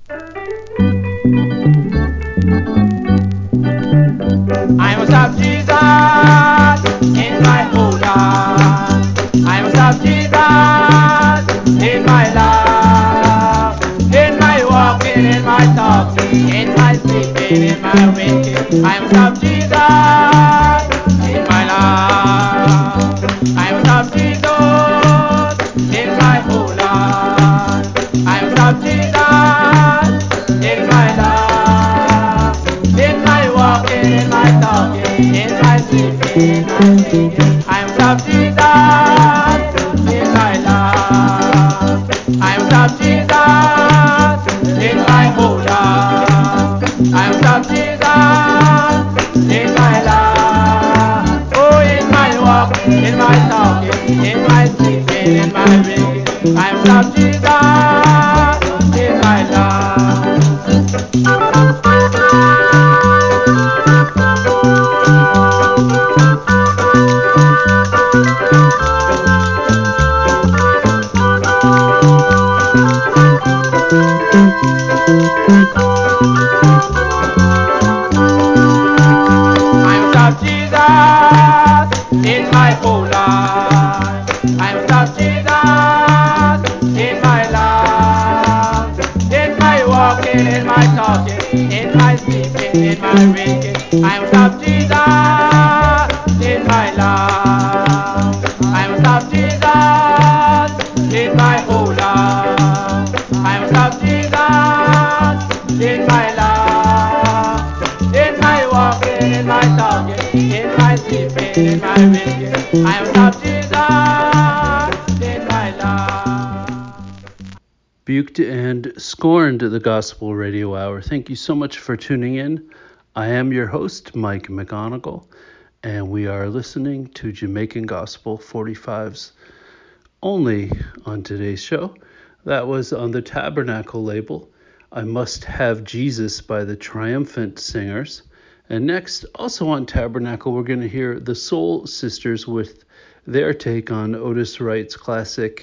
I must have Jesus in my whole life. I must have Jesus in my life. In my walking, in my talking, in my sleeping, in my waking. I must have Jesus in my life. I must have Jesus in my whole life. I must have Jesus in my life. In my walking, in my talking, in my sleeping, in my waking. I must have Jesus in my life. I must have Jesus in my whole life. I must have Jesus in my life. Oh, in my walking, in my talking, in my sleeping, in my waking. I must have Jesus in my life. I must have Jesus in my whole life. I must have Jesus in my life. In my walking, in my talking, in my sleeping, in my waking. I must have Jesus in my life. I must have Jesus in my whole life. I must have Jesus in my life. In my walking, in my talking, in my sleeping, in my waking. I must have Jesus in my life. Buked and scorned the Gospel Radio Hour. Thank you so much for tuning in. I am your host, Mike McGonigal, and we are listening to Jamaican Gospel 45s only on today's show. That was on the Tabernacle label, I Must Have Jesus by the Triumphant Singers. And next, also on Tabernacle, we're going to hear the Soul Sisters with their take on Otis Wright's classic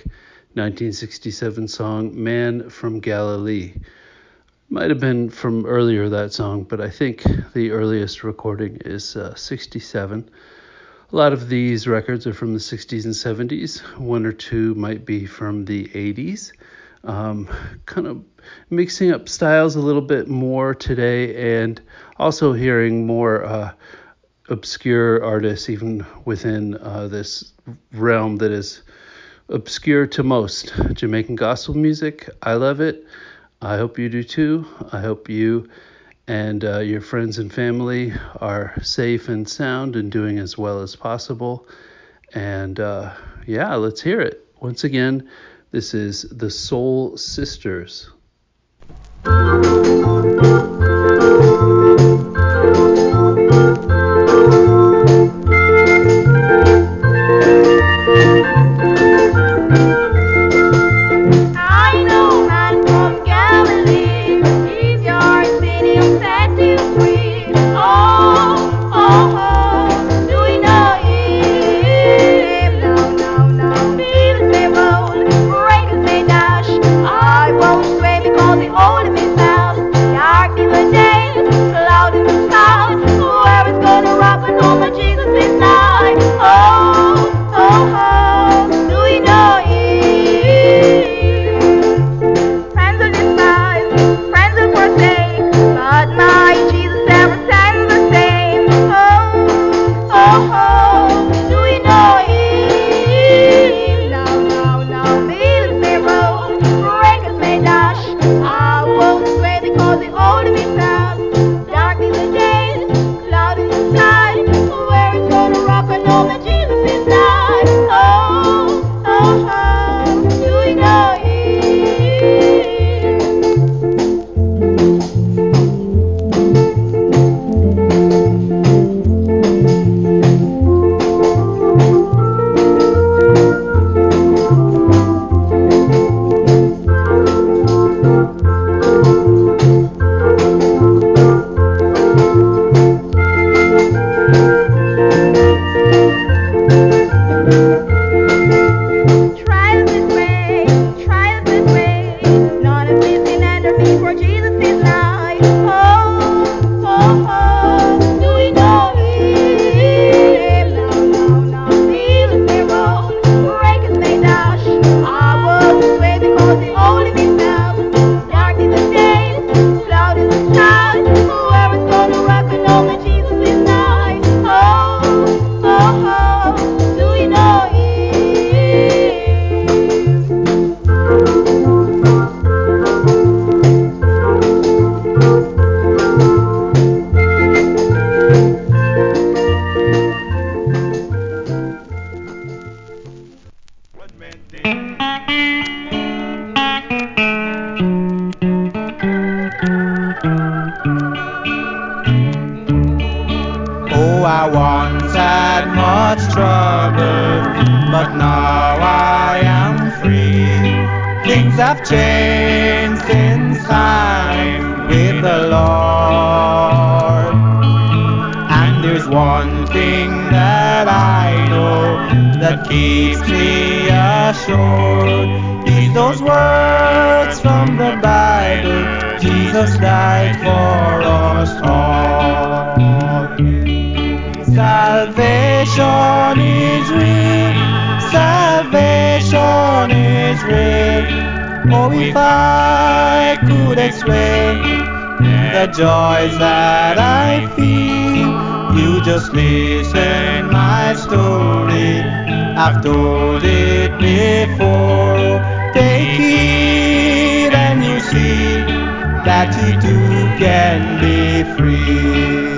1967 song, Man from Galilee. Might have been from earlier, that song, but I think the earliest recording is 67. A lot of these records are from the 60s and 70s. One or two might be from the 80s. Kind of mixing up styles a little bit more today, and also hearing more obscure artists even within this realm that is obscure to most. Jamaican gospel music. I love it. I hope you do too. I hope you and your friends and family are safe and sound and doing as well as possible. And yeah, let's hear it. Once again, this is the Soul Sisters. I know a man from Galilee. He's your city set you free. Oh, oh, oh, do we know him? No, no, no. Beavers may roll, breakers may dash. I won't sway because the old me fast. keeps me assured is those words from the Bible. Jesus died for us all. Salvation is real. Salvation is real. Oh, if I could explain the joys that I feel, you just listen my story. I've told it before. Take it and you see that you too can be free.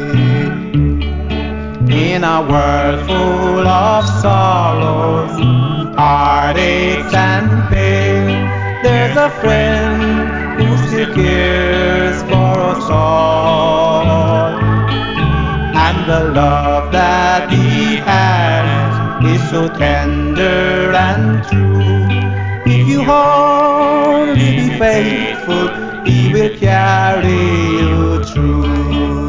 In a world full of sorrows, heartaches and pain, there's a friend who still cares for us all. And the love that he has is so tender and true. If you only be faithful, he will carry you through.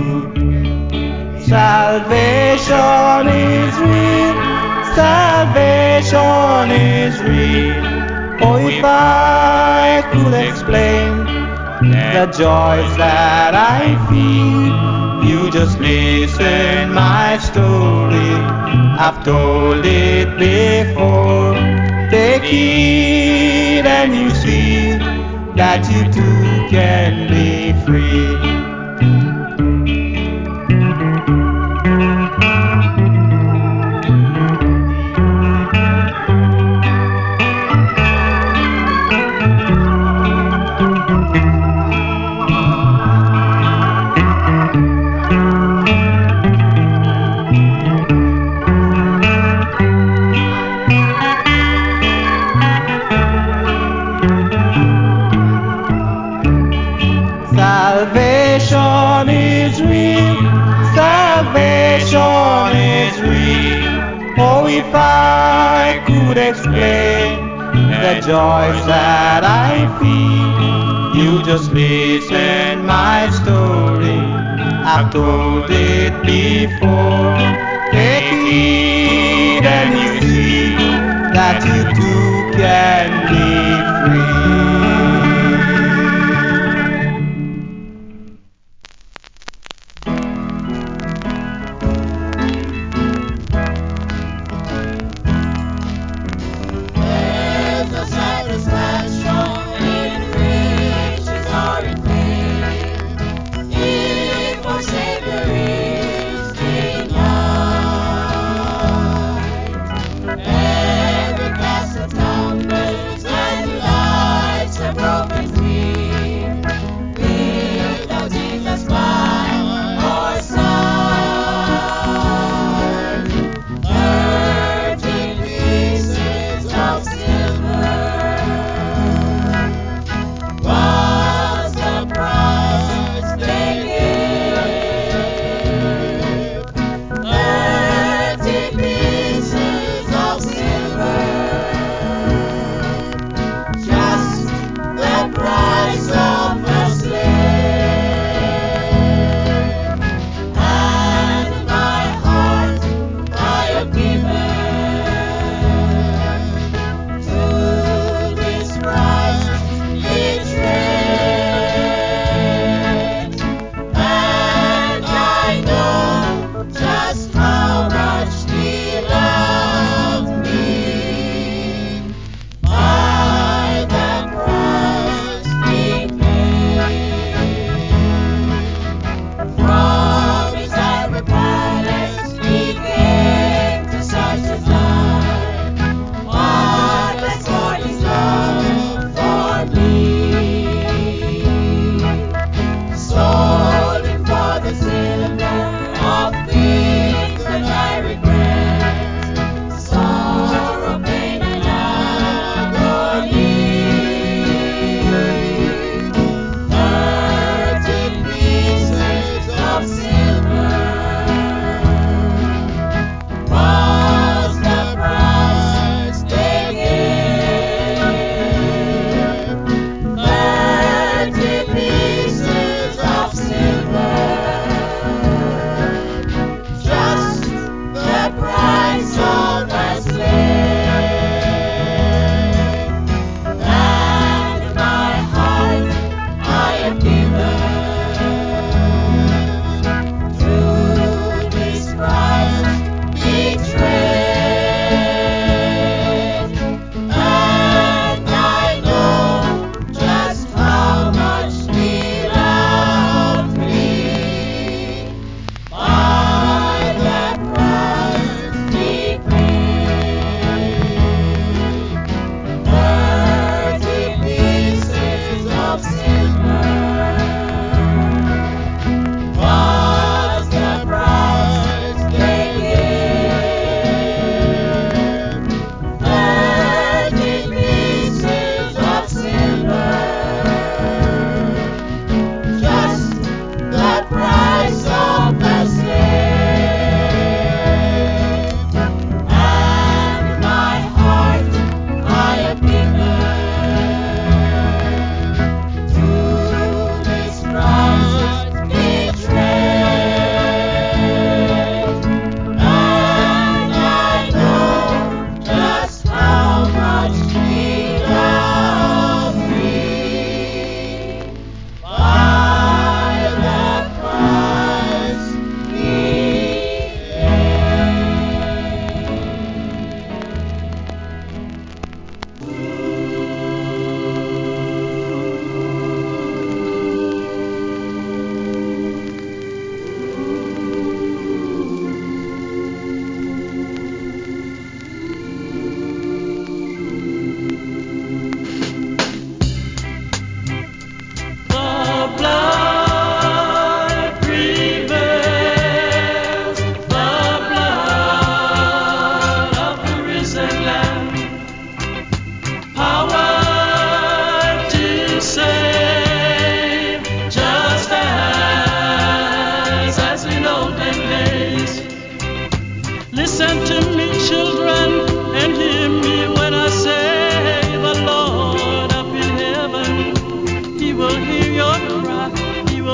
Salvation is real. Salvation is real. Oh, if I could explain the joys that I feel, you just listen my story. I've told it before. Take it and you see that you too can be free. Salvation is real. Salvation is real. Oh, if I could explain the joys that I feel, you just listen my story. I've told it before. Take it and you see that you too can be free. There's a satisfaction in riches or in fame, if our Savior is denied.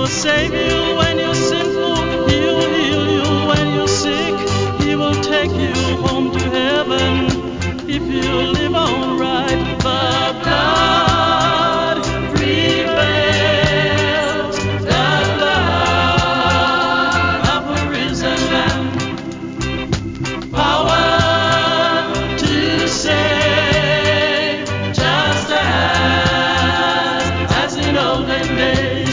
will save you when you're sinful. He will heal you when you're sick. He will take you home to heaven if you live on right. The blood prevails. The blood of a risen Lamb. Power to save, just as in olden days.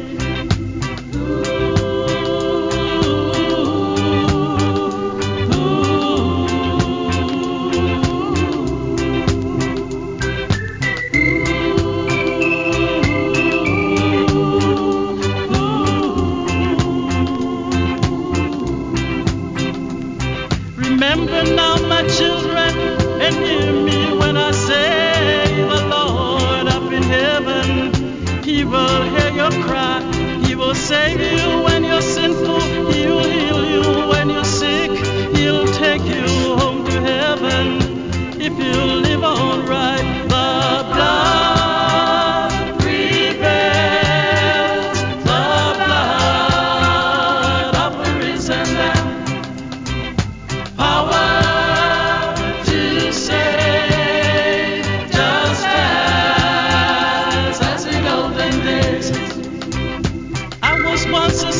Remember now, my children, and hear me when I say, the Lord up in heaven, He will hear your cry. He will save you when you're sinful. He will heal you when you're sick. He'll take you home to heaven if you live on right. The blood prevails. The blood of a risen Lamb. Power to save, just as in olden days. I was once a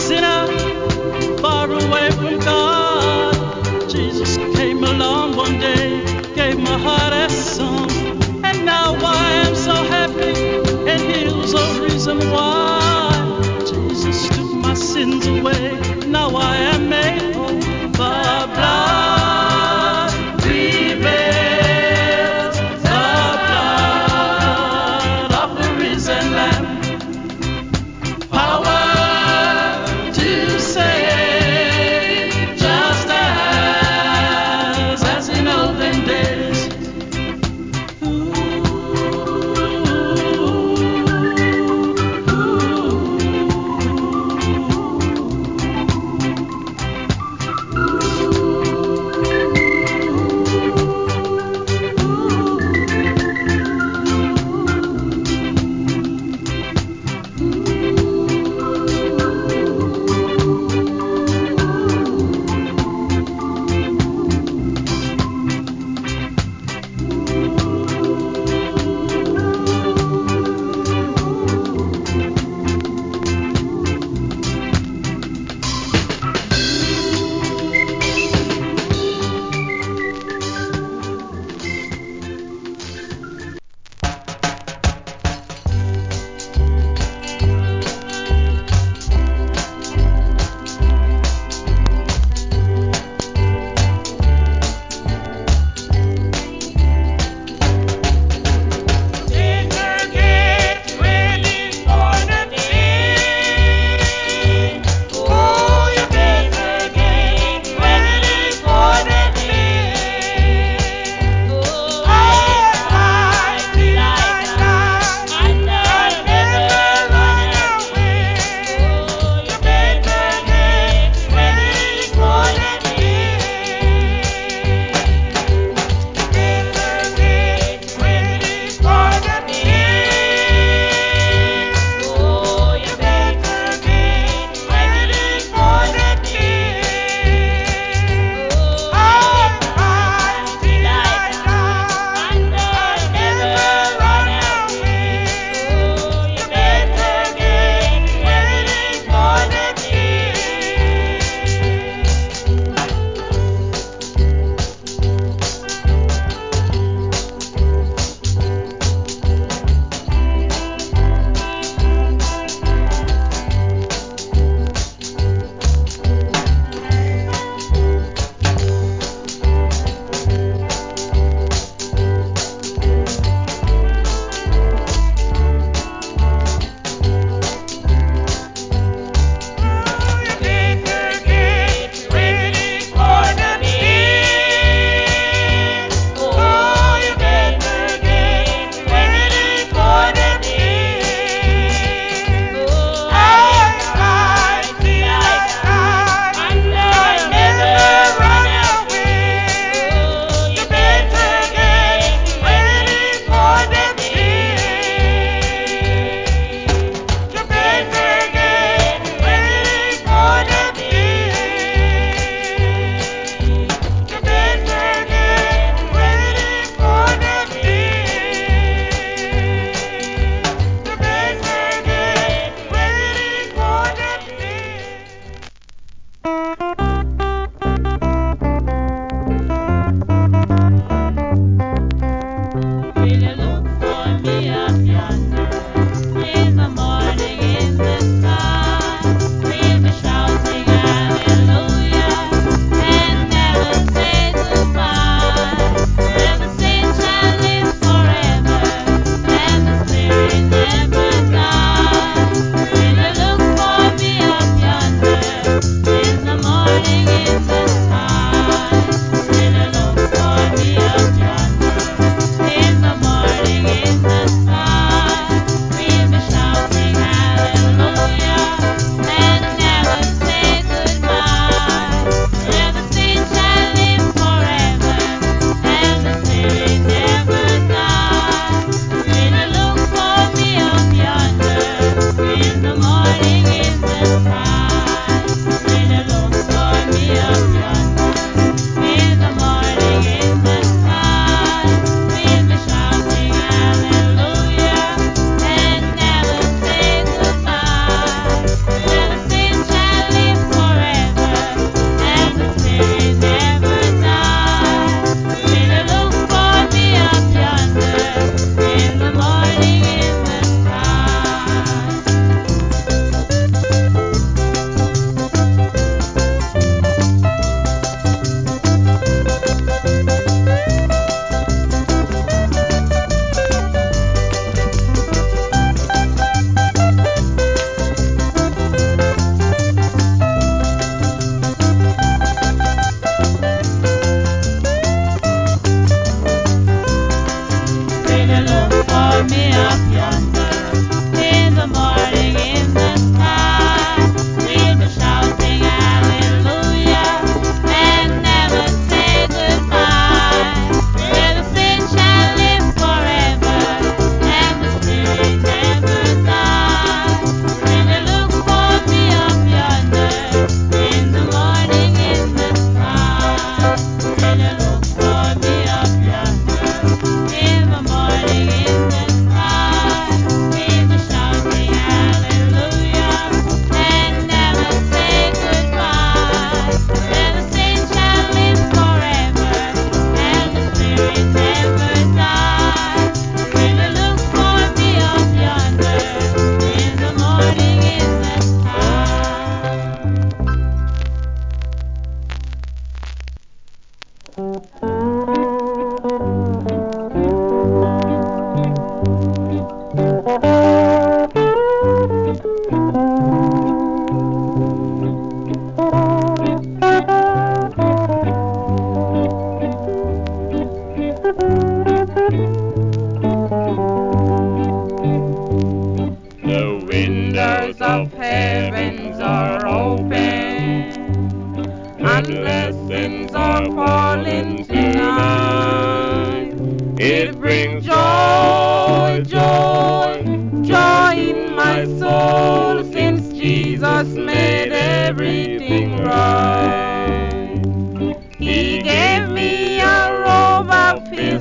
windows of heavens are open, and blessings are falling tonight. It brings joy, joy, joy in my soul, since Jesus made everything right. He gave me a robe of his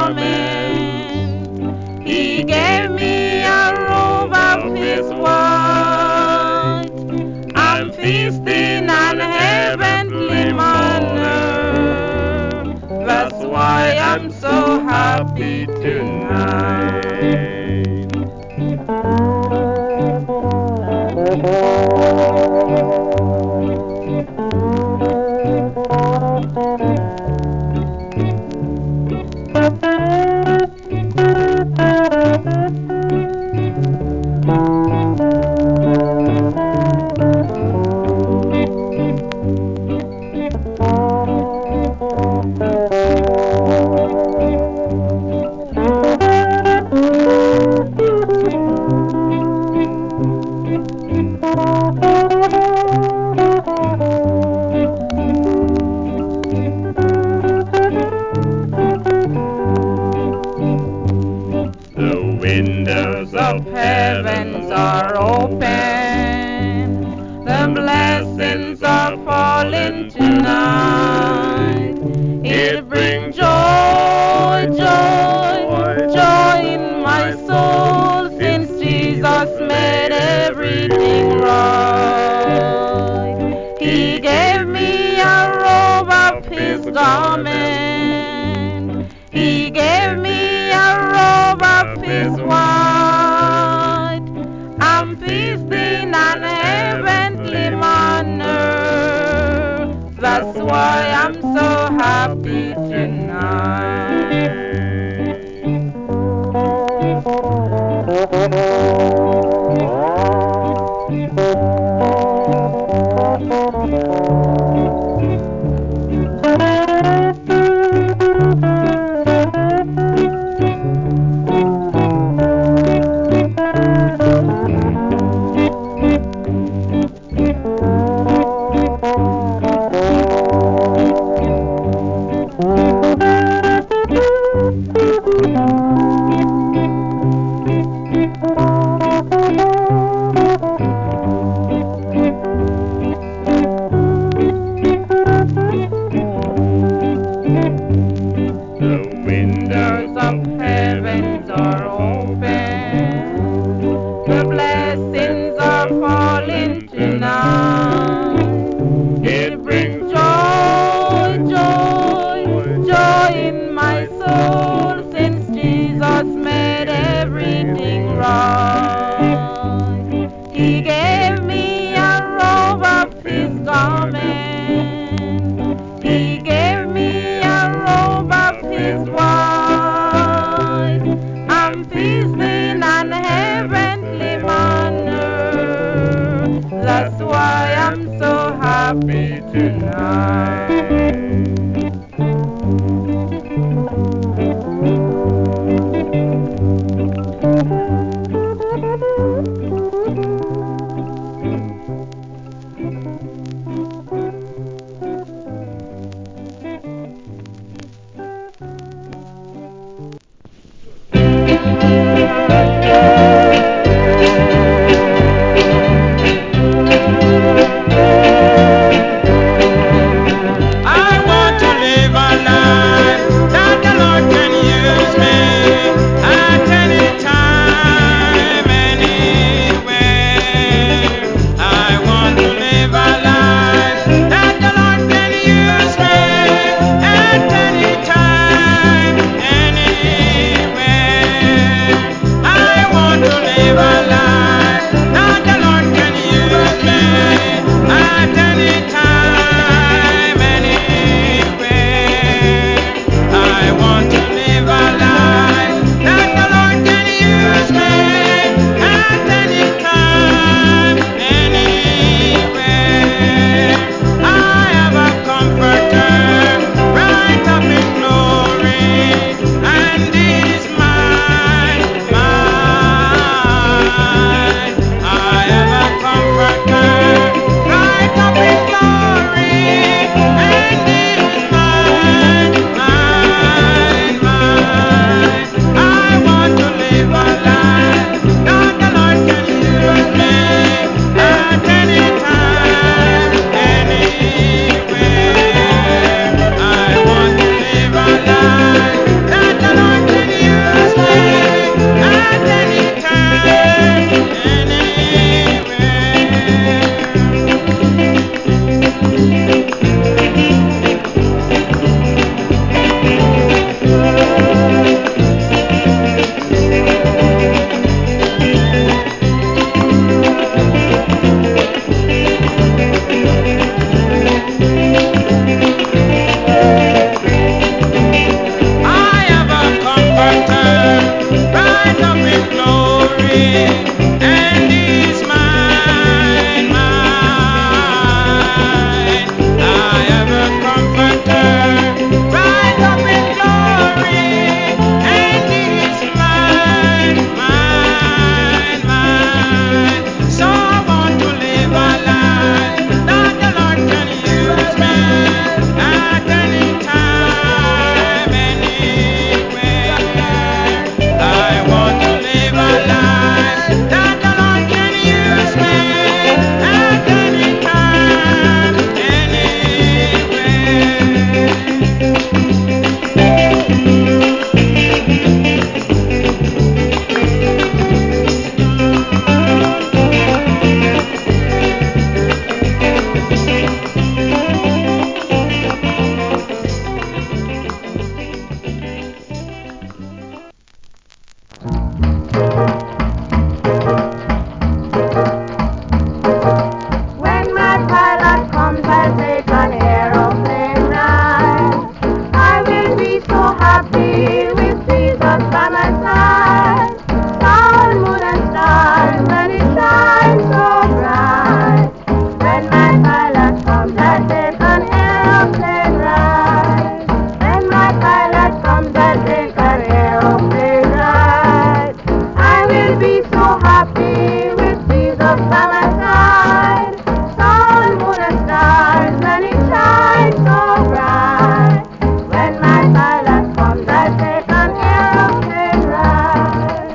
garment. He gave me a robe of his white. I'm feasting on heavenly manna. That's why I'm so happy tonight. The windows of heavens are open. The blessings are falling tonight. It brings joy, joy, joy in my soul, since Jesus made everything right. He gave me a robe of his garment. He gave me a robe of his white. I'm feasting on heavenly manna. That's why I'm so happy tonight. The windows of heavens are open. The blessings are falling tonight. It brings joy, joy, joy in my soul, since Jesus made everything right. He gave me a robe of his garment. He gave me a robe of his white. I'm feasting on heavenly manna. That's why I'm so happy tonight. Jesus by my side. Sun, moon, and stars, let it shine so bright. When my pilot comes, I take an aeroplane ride.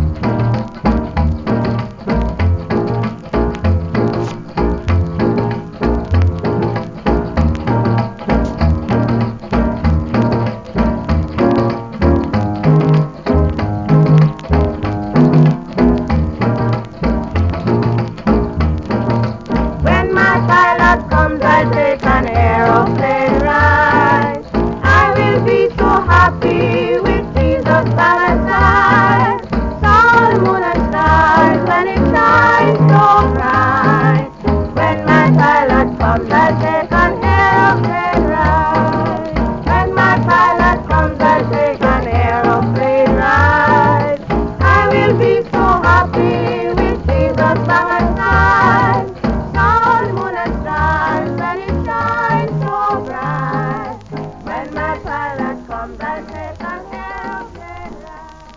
When my pilot comes, I take an aeroplane ride. I will be so happy with Jesus by my side. Sun, moon, and stars, when it shines so bright. When my pilot comes, I take an aeroplane ride. When my pilot comes, I take an aeroplane ride. I will be so happy with Jesus by my side. Sun, moon, and stars, when it shines so bright. When my pilot comes, I take an aeroplane ride.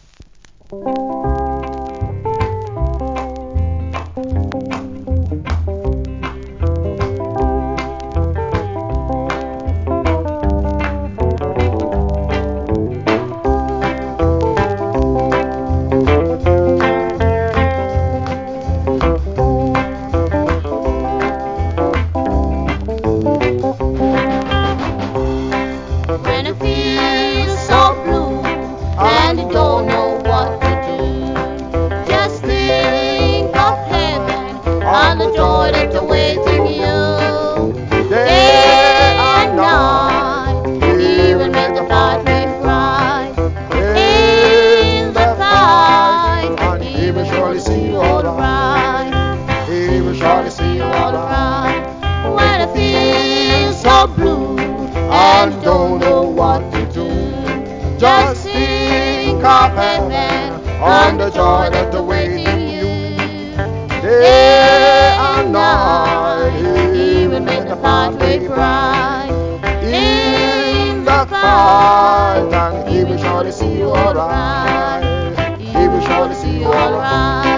When I feel so blue and I don't know what to do, just think of heaven and the joy that's awaiting you. Day and night, He will make the pathway bright. In the fight, and He will surely see you all right. He will surely see you all right. When I feel so blue and don't know what to do, just think of heaven and the joy that's awaiting you. Day and night, He will make the pathway bright. In the fight, and He will surely see you all right. He will surely see you all right.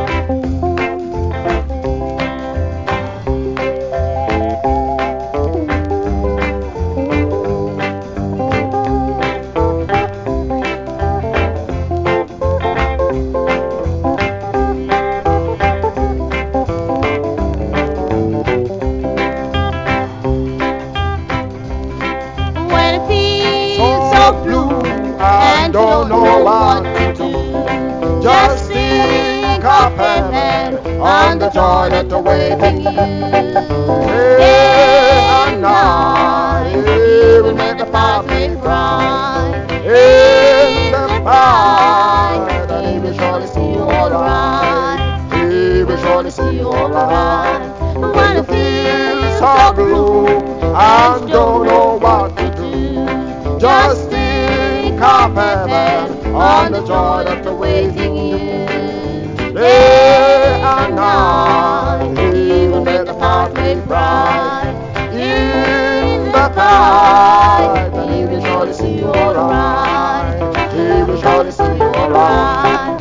When I feel so blue and don't know what to do, just think of heaven and the joy that's awaiting you. Day and night, He will make the pathway bright. In the fight, and He will surely see you all right. He will surely see you all right. When I feel so blue and don't know what to do, just think of heaven and the joy that's awaiting you. Day and night, He will make the pathway bright. In the fight, and He will surely see you all right. He will surely see you all right.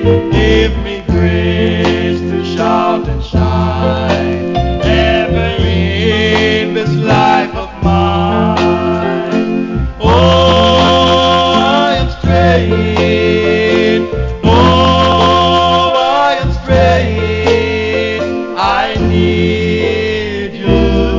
Give me grace to shout and shine ever in this life of mine. Oh, I am straying. Oh, I am straying. I need you,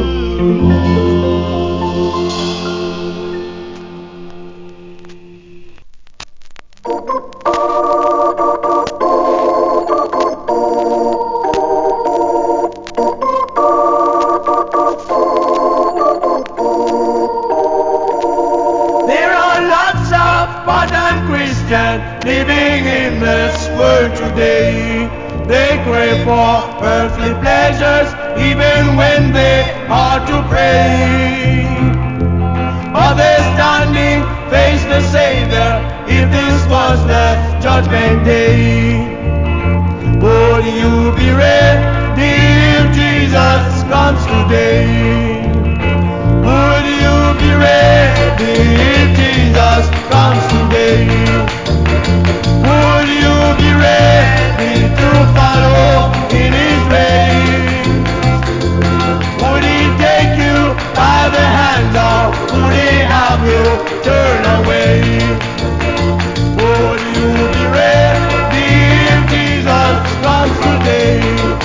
There are lots of modern Christians living in this world today. They crave for earthly pleasures even when they are to pray. Are they standing face the Savior if this was the judgment day? Would you be ready if Jesus comes today? Would you be ready if Jesus comes today? Would you be ready to follow in His ways? Would He take you by the hand or would He have you turn away? Would you be ready if Jesus comes today?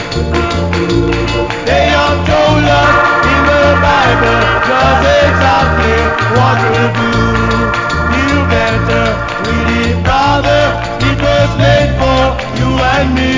They have told us in the Bible just exactly what to do. You better read it, brother. It was made for you and me.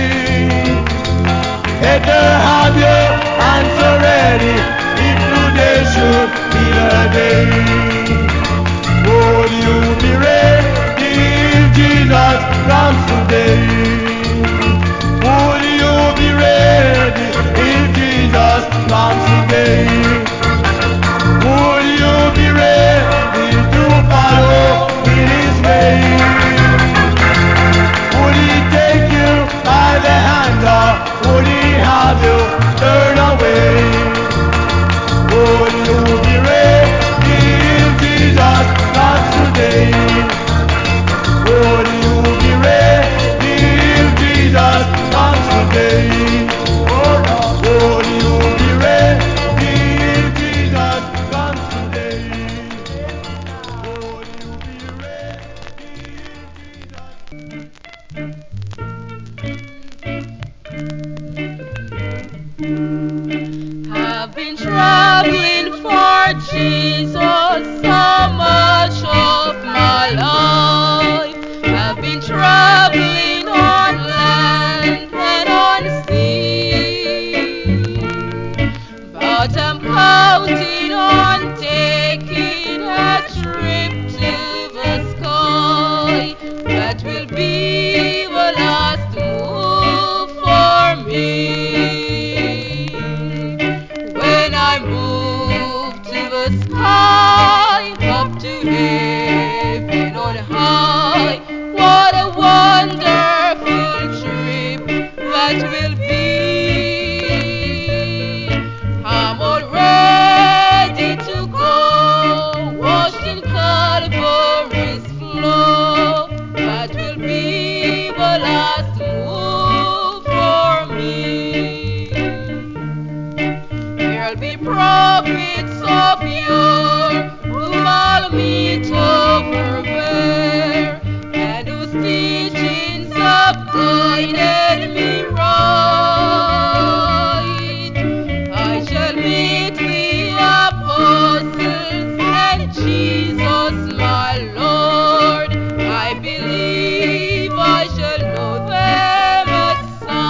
Better have your answer ready if today should be the day. Would you be ready if Jesus comes today? Would you be ready if Jesus comes today? Would you be ready to follow in His ways? Would He take you by the hand or would He have you turn away? Would you be ready if Jesus comes today? Would you be ready if Jesus comes today? Oh Lord, would you be ready if Jesus comes today? Would you be ready if Jesus I've been traveling for Jesus so much of my life. I've been traveling on land and on sea. But I'm counting on taking a trip to the sky. That will be the last move for me. When I move to the sky, up to heaven on high, what a wonderful trip that will be. I'm all ready to go, washed in Calvary's flow. That will be the last move for me. There'll be prophets of yore whom I'll meet over there, and whose teachings have guided me right. I shall meet the apostles and Jesus my Lord. I believe I shall know them at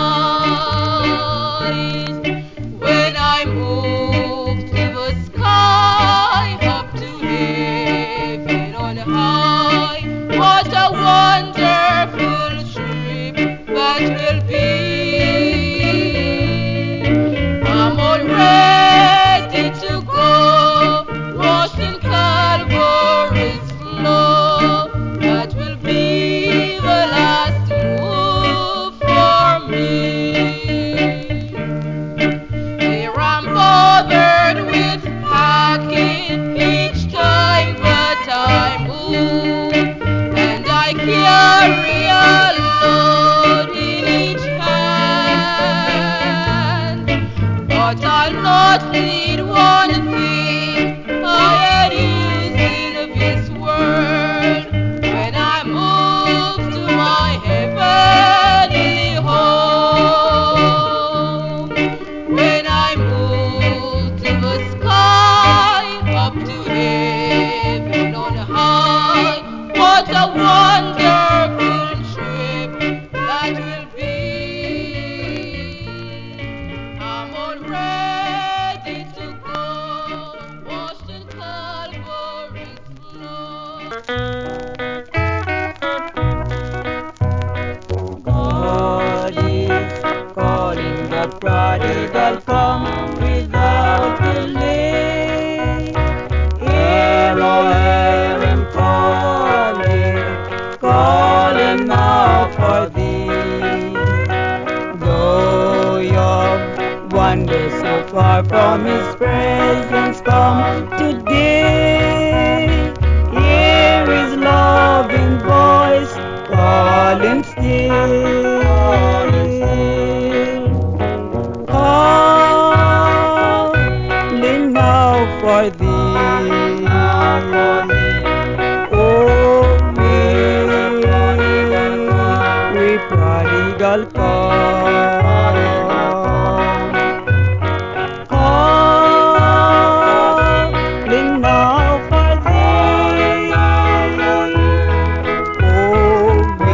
sight. When I move to the sky, up to heaven on high, what a wonderful prodigal come without delay. Hear, oh, hear him calling now for thee. Though you've wandered so far from his presence, come today. Hear his loving voice calling still. Calling now for thee. Oh, we prodigal come. Calling now for thee. Oh,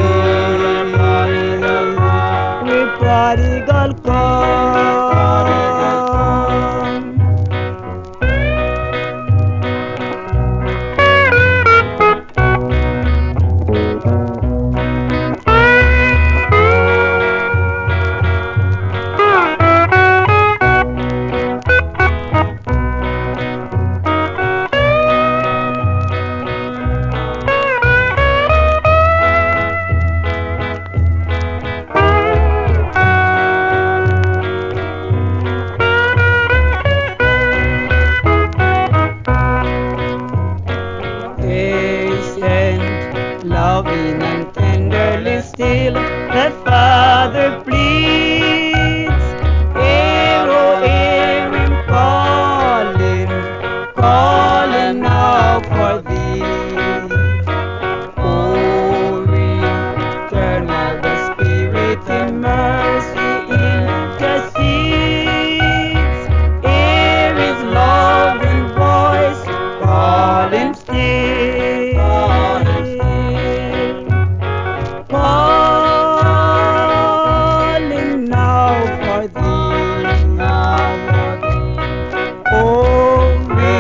we prodigal come. Patient, loving and tenderly still, that Father pleads. Hear, oh, hear him calling now for thee. Oh, return while the Spirit in mercy intercedes. Hear his loving voice calling still. Calling now for thee. Oh, we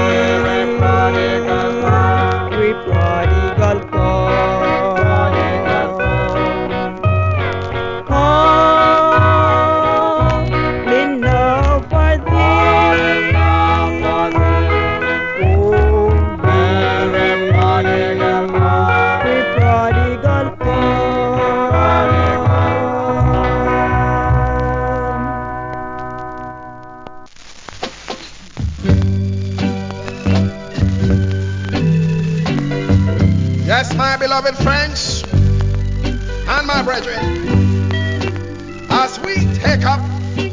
prodigal come. Calling now for thee. Oh, we prodigal come. Yes, my beloved friends and my brethren, as we take up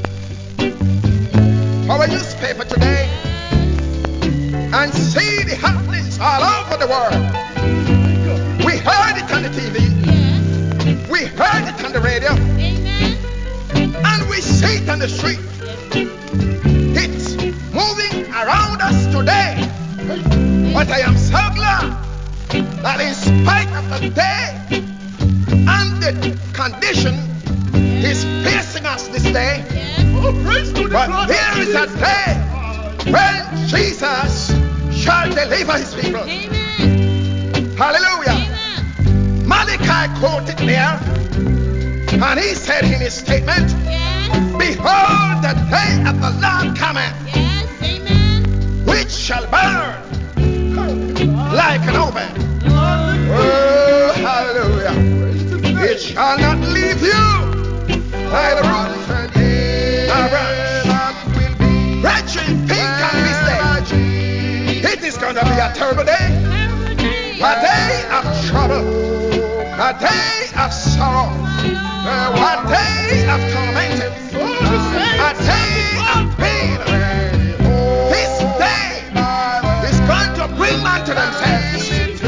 our newspaper today and see the happenings all over the world, we heard it on the TV, we heard it on the radio, and we see it on the street. It's moving around us today. But I am so glad that in spite of the day and the condition is facing us this day, but here is a day when Jesus shall deliver his people. Hallelujah. Malachi quoted there, and he said in his statement, behold, the day of the Lord cometh, which shall burn like an oven. Oh, hallelujah. It shall not leave you by the root nor branch. Brethren, think on this day. It is going to be a terrible day. A day of trouble. A day of sorrow. A day of torment. A day of pain. This day is going to bring man to themselves,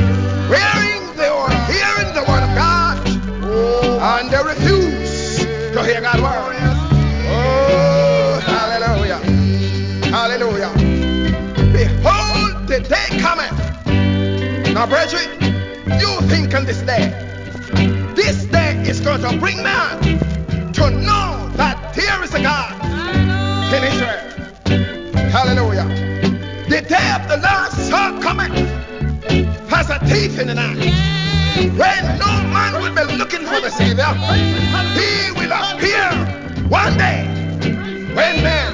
hearing the word of God, and they refuse to hear God's word. Oh, hallelujah. Hallelujah. Behold, the day cometh. Now, brethren, you think on this day. This day is going to bring man to know that there is a God in Israel. Hallelujah. The day of the Lord shall cometh as a thief in the night. When no man will be looking for the Savior, he will appear one day when men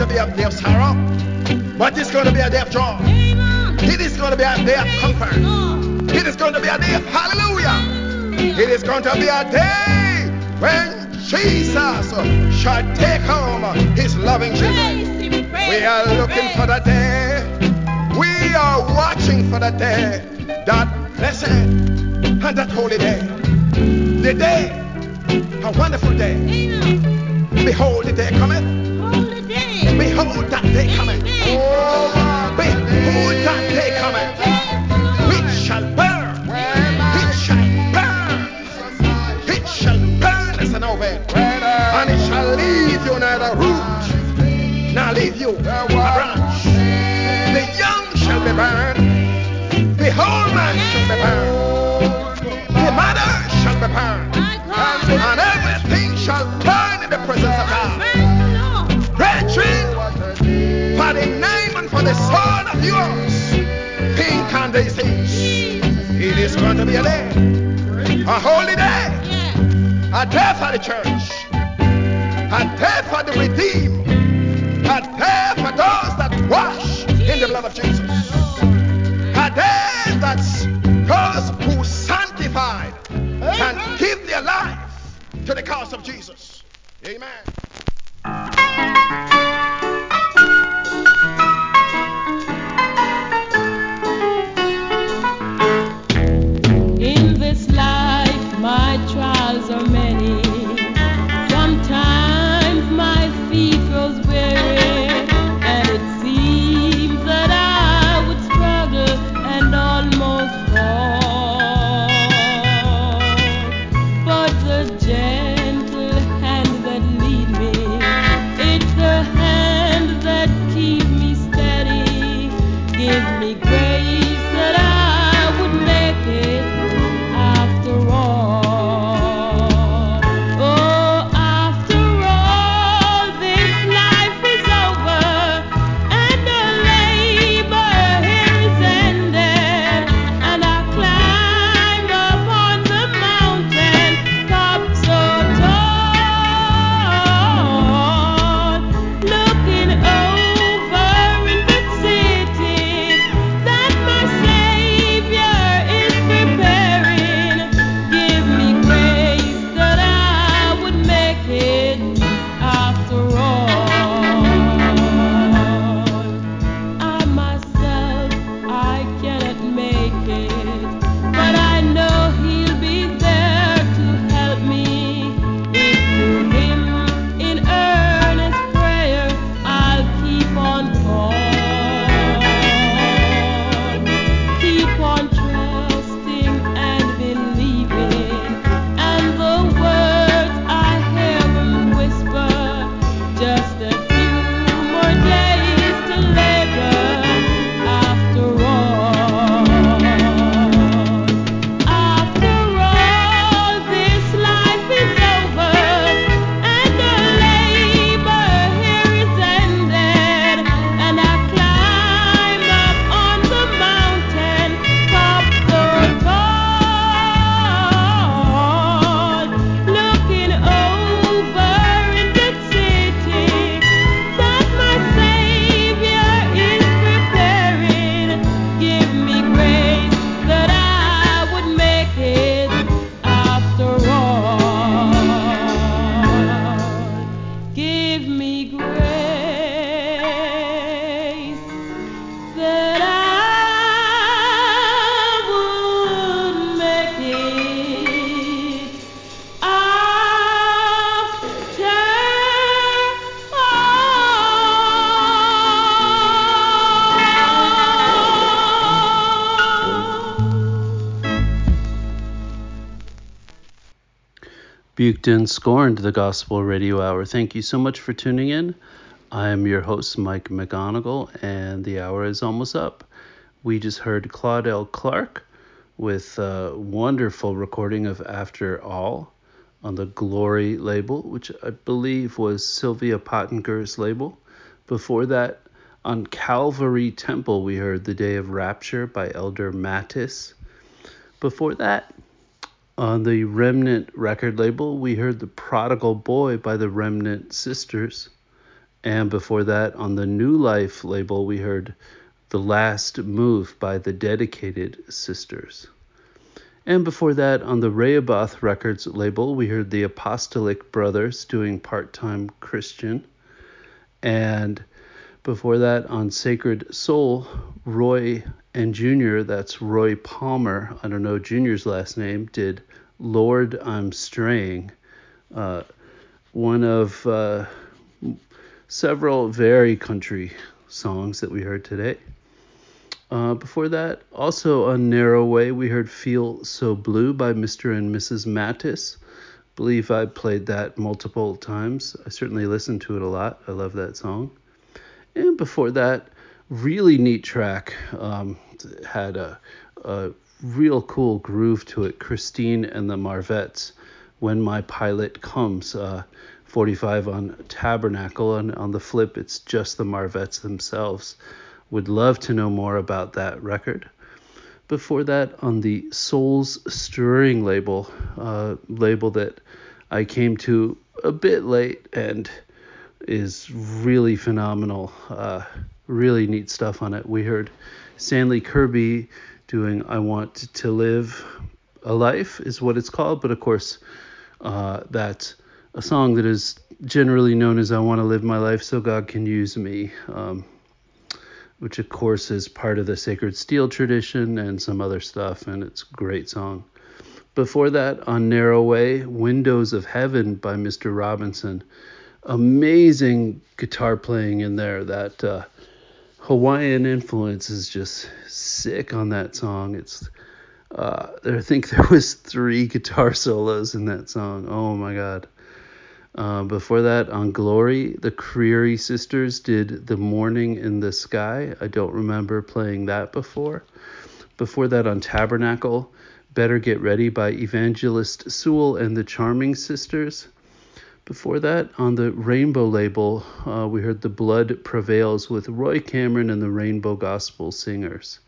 to be a day of sorrow, but it's going to be a day of joy. It is going to be a day of comfort. It is going to be a day of hallelujah. It is going to be a day when Jesus shall take home his loving children. We are looking for the day. We are watching for the day, that blessed and that holy day. The day, a wonderful day. Behold, the day cometh. Behold, that day cometh. Behold, that day cometh. It shall burn. It shall burn. It shall burn as an oven. And it shall leave you neither root, nor leave you a branch. The young shall be burned. The whole man shall be burned. The mother shall be burned. And everything shall burn in the presence of God. Brethren, for the name and for the soul of yours, think on these things. It is going to be a day, a holy day, a day for the church, a day for the redeemed, a day for those that wash in the blood of Jesus, a day that's those who sanctified and give their life to the cause of Jesus. Amen. In this life, my trials are many. Sometimes my feet grows weary, and it seems that I would struggle and almost fall. But the gentle hand that lead me, it's the hand that keep me steady. Give me grace that I would make it after all. Oh, after all, this life is over, and the labor here is ended, and I climb up on the mountain top so tall, looking over in the city that my Savior is preparing. Give me grace that I would make it after all. I myself, I cannot make it, but I know He'll be there to help me. If through Him in earnest prayer I'll keep on trusting and believing, and the words I hear Him whisper, just a few more days to labor after all. After all, this life is over, and the labor here is ended, and I climb up on the mountain top so tall, looking over in the city that my Savior is preparing. Give me grace that I would make it after all. Give me grace that I would make it after all. Buked and Scorned, the Gospel Radio Hour. Thank you so much for tuning in. I am your host, Mike McGonigal, and the hour is almost up. We just heard Claudel Clark with a wonderful recording of After All on the Glory label, which I believe was Sylvia Pottinger's label. Before that, on Calvary Temple, we heard The Day of Rapture by Elder Mattis. Before that, on the Remnant record label, we heard The Prodigal Boy by the Remnant Sisters. And before that, on the New Life label, we heard The Last Move by the Dedicated Sisters. And before that, on the Rehoboth Records label, we heard the Apostolic Brothers doing Part-Time Christian. And before that, on Sacred Soul, Roy and Jr., that's Roy Palmer, I don't know Jr.'s last name, did Lord, I'm Straying, one of several very country songs that we heard today. Before that, also on Narrow Way, we heard Feel So Blue by Mr. and Mrs. Mattis. I believe I played that multiple times. I certainly listened to it a lot. I love that song. And before that, really neat track. Had a real cool groove to it. Christine and the Marvettes, When My Pilot Comes. 45 on Tabernacle, and on the flip, it's just the Marvettes themselves. Would love to know more about that record. Before that, on the Souls Stirring label, label that I came to a bit late and is really phenomenal. Really neat stuff on it. We heard Stanley Kirby doing I Want to Live a Life is what it's called, but of course that's a song that is generally known as I Want to Live My Life So God Can Use Me, which of course is part of the Sacred Steel tradition and some other stuff, and it's a great song. Before that, on Narrow Way, Windows of Heaven by Mr. Robinson. Amazing guitar playing in there. That Hawaiian influence is just sick on that song. It's I think there was 3 guitar solos in that song. Oh my God. Before that, on Glory, the Creary Sisters did The Morning in the Sky. I don't remember playing that before. Before that, on Tabernacle, Better Get Ready by Evangelist Sewell and the Charming Sisters. Before that, on the Rainbow label, we heard The Blood Prevails with Roy Cameron and the Rainbow Gospel Singers.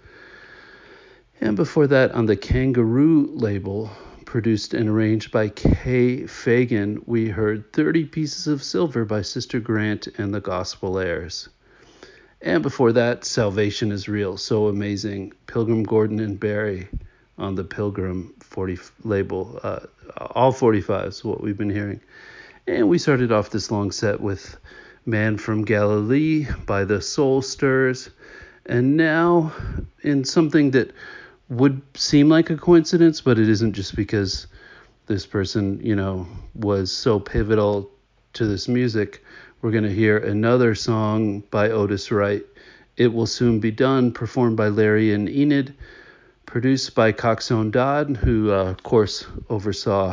And before that, on the Kangaroo label, produced and arranged by Kay Fagan, we heard 30 Pieces of Silver by Sister Grant and the Gospel Heirs. And before that, Salvation is Real, So Amazing, Pilgrim Gordon and Barry on the Pilgrim 40 label. All 45 is what we've been hearing. And we started off this long set with Man from Galilee by the Soul Stirrers. And now, in something that would seem like a coincidence, but it isn't, just because this person, was so pivotal to this music, we're going to hear another song by Otis Wright, It Will Soon Be Done, performed by Larry and Enid, produced by Coxsone Dodd, who, of course, oversaw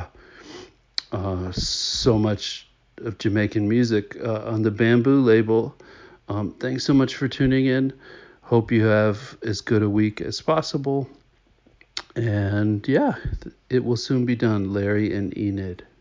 so much of Jamaican music on the Bamboo label. Thanks so much for tuning in. Hope you have as good a week as possible. And yeah, It Will Soon Be Done, Larry and Enid.